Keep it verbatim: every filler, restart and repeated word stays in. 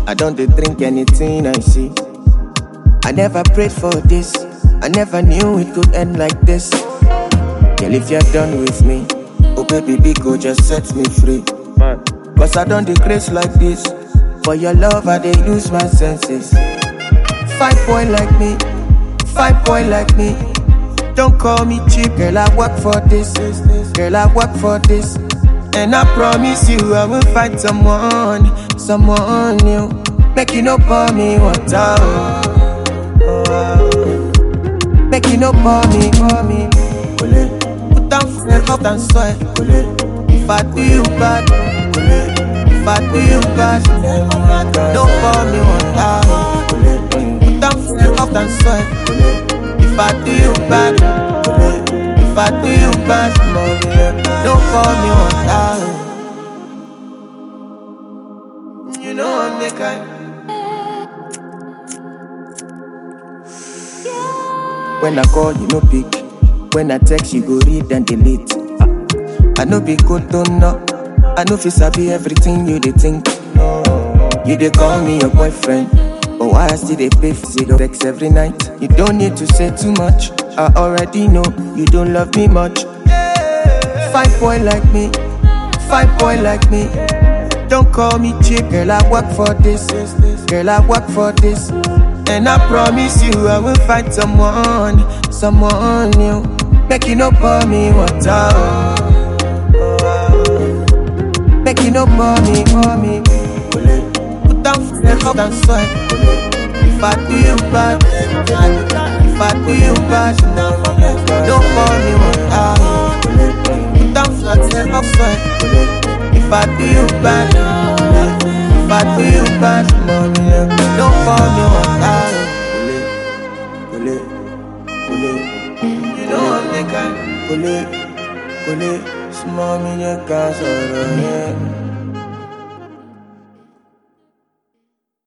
I don't dey drink anything I see. I never prayed for this. I never knew it could end like this. Girl, if you're done with me, oh baby, big go just set me free. Cause I don't decrease like this. For your love, I dey lose my senses. Fine boy like me, fine boy like me. Don't call me cheap, girl, I work for this. Girl, I work for this. And I promise you I will find someone, someone new. Make you no pour me water. Make you no pour me, pour me. Put down food, up and soil. If I do you bad, if I do you bad, don't pour me water. Put down food, up and soil. If I do you bad, if I do you bad, don't pour me water. You know I'm the kind. When I call, you no pick. When I text, you go read and delete. I know be good, don't know. I know fi sabi everything you dey think. You dey call me your boyfriend, but why I still dey pay for zero text every night? You don't need to say too much. I already know you don't love me much. Fine boy like me, fine boy like me. Don't call me cheap, girl, I work for this. Girl, I work for this. And I promise you I will find someone, someone new. Make you no pour me water. Make you no pour me, pour me. Put down food, up and soil. If I do you bad, if I do you bad, don't pour me water. Put down food, up soil. If I do you bad, if I do you bad, don't pour me water. You know I'm the kind. Kole, kole, small me you can't sorrow, yeah.